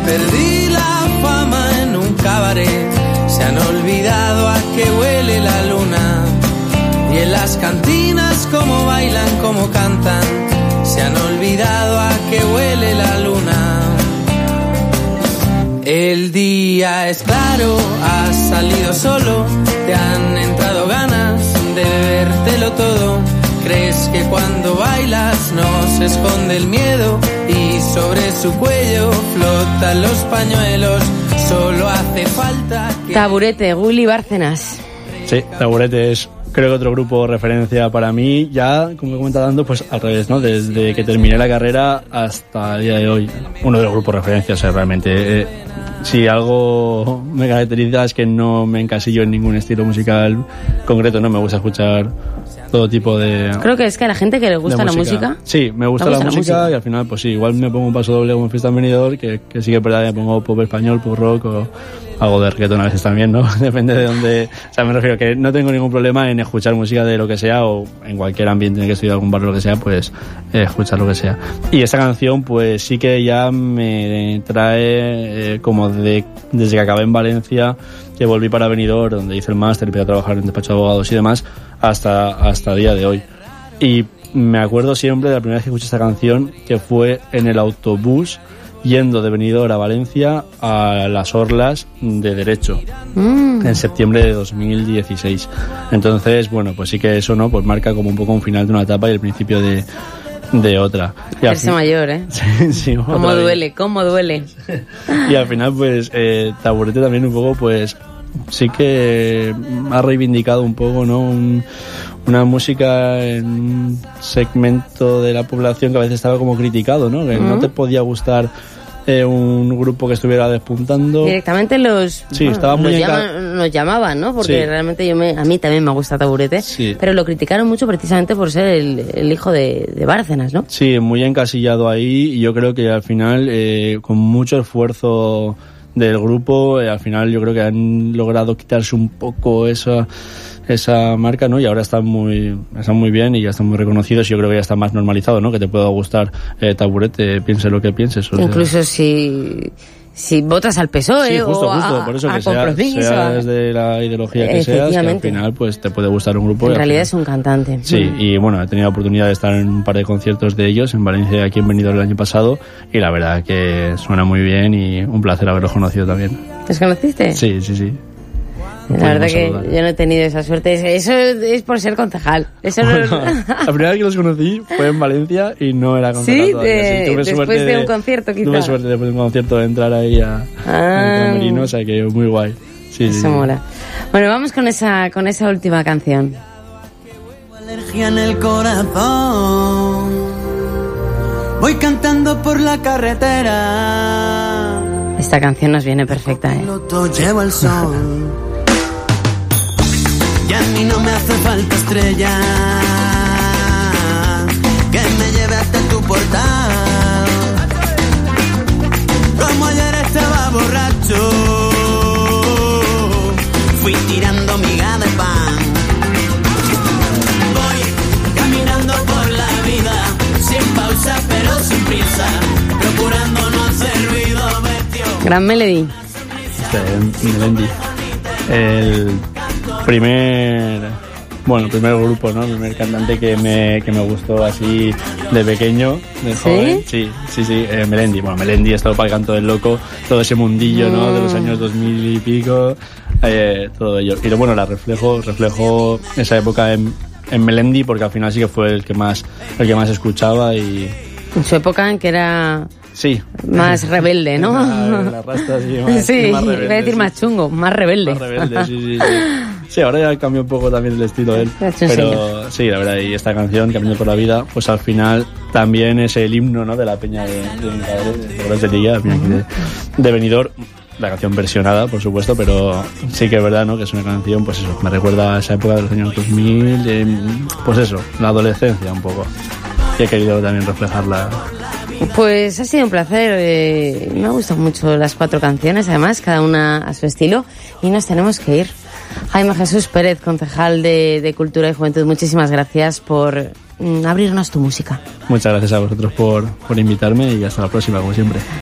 perdí la fama en un cabaret. Se han olvidado a qué huele la luna. Y en las cantinas cómo bailan, cómo cantan. Se han olvidado a qué huele la luna. El día es claro, has salido solo. Te han entrado ganas de bebértelo todo. Crees que cuando bailas no se esconde el miedo. Y sobre su cuello flotan los pañuelos. Solo hace falta que... Taburete, Gulli Bárcenas. Sí, Taburete es, creo que otro grupo referencia para mí, ya, como he comentado antes, pues al revés, ¿no? Desde que terminé la carrera hasta el día de hoy, uno de los grupos referencia, o sea, realmente, si algo me caracteriza es que no me encasillo en ningún estilo musical concreto, ¿no? Me gusta escuchar todo tipo de... Creo que es que a la gente que le gusta la música... Sí, me gusta la música y al final, pues sí, igual me pongo un paso doble como en Fiesta en Benidorm, que sí que es verdad, me pongo pop español, pop rock o algo de reggaetón a veces también, ¿no? Depende de dónde... O sea, me refiero que no tengo ningún problema en escuchar música de lo que sea o en cualquier ambiente en el que estoy, algún barrio o lo que sea, pues escuchar lo que sea. Y esta canción, pues sí que ya me trae como desde que acabé en Valencia, que volví para Benidorm, donde hice el máster, empecé a trabajar en despacho de abogados y demás, hasta el día de hoy. Y me acuerdo siempre de la primera vez que escuché esta canción, que fue en el autobús yendo de Benidorm a Valencia a las Orlas de Derecho en septiembre de 2016. Entonces, bueno, pues sí que eso, ¿no? Pues marca como un poco un final de una etapa y el principio de otra. Verse mayor, ¿eh? Sí, cómo duele, cómo duele. Y al final, pues, Taburete también un poco, pues, sí que ha reivindicado un poco, ¿no? Una música en un segmento de la población que a veces estaba como criticado, ¿no? Que no te podía gustar un grupo que estuviera despuntando. Directamente nos llamaban, ¿no? Porque realmente a mí también me gusta Taburete, pero lo criticaron mucho precisamente por ser el hijo de Bárcenas, ¿no? Sí, muy encasillado ahí, y yo creo que al final, con mucho esfuerzo del grupo, al final yo creo que han logrado quitarse un poco esa marca, ¿no? Y ahora están muy bien y ya están muy reconocidos, y yo creo que ya está más normalizado, ¿no? Que te pueda gustar Taburete, piense lo que pienses. Incluso si votas al PSOE, sí, justo, por eso que sea desde la ideología que seas, que al final pues te puede gustar un grupo. En realidad es un cantante. Sí, y bueno, he tenido la oportunidad de estar en un par de conciertos de ellos en Valencia, aquí en Benidorm el año pasado, y la verdad que suena muy bien y un placer haberlos conocido también. ¿Los conociste? Sí. La verdad que yo no he tenido esa suerte. Eso es por ser concejal. Eso bueno, la primera vez que los conocí fue en Valencia y no era concejal todavía. Sí, después de un concierto, quizá. Tuve suerte después de un concierto de entrar ahí al camerino, o sea que muy guay. Eso mola. Bueno, vamos con esa última canción. Alergia en el corazón. Voy cantando por la carretera. Esta canción nos viene perfecta, ¿eh? Llevo el sol. Y a mí no me hace falta estrella que me lleve hasta tu portal. Como ayer estaba borracho, fui tirando miga de pan. Voy caminando por la vida, sin pausa pero sin prisa, procurando no hacer ruido. Gran Melody. Melendi. El primer grupo, ¿no? El primer cantante que me gustó así de pequeño, de joven. Sí. Melendi. Bueno, Melendi, estado para el canto del loco, todo ese mundillo, ¿no? De los años 2000 y pico, todo ello. Y bueno, reflejo esa época en Melendi, porque al final sí que fue el que más escuchaba. Y en su época en que era... Sí. Más rebelde, ¿no? La rasta, sí, más rebelde, voy a decir más chungo, más rebelde. Más rebelde, sí. Sí, ahora ya cambió un poco también el estilo de él. Pero sí, la verdad, y esta canción, Camino por la Vida, pues al final también es el himno, ¿no? De la peña de mi padre, de Benidorm. La canción versionada, por supuesto, pero sí que es verdad, ¿no? Que es una canción, pues eso, me recuerda a esa época de los años 2000, pues eso, la adolescencia un poco. Y he querido también reflejarla. Pues ha sido un placer, me gustan mucho las 4 canciones, además, cada una a su estilo, y nos tenemos que ir. Jaime Jesús Pérez, concejal de Cultura y Juventud, muchísimas gracias por abrirnos tu música. Muchas gracias a vosotros por invitarme, y hasta la próxima, como siempre.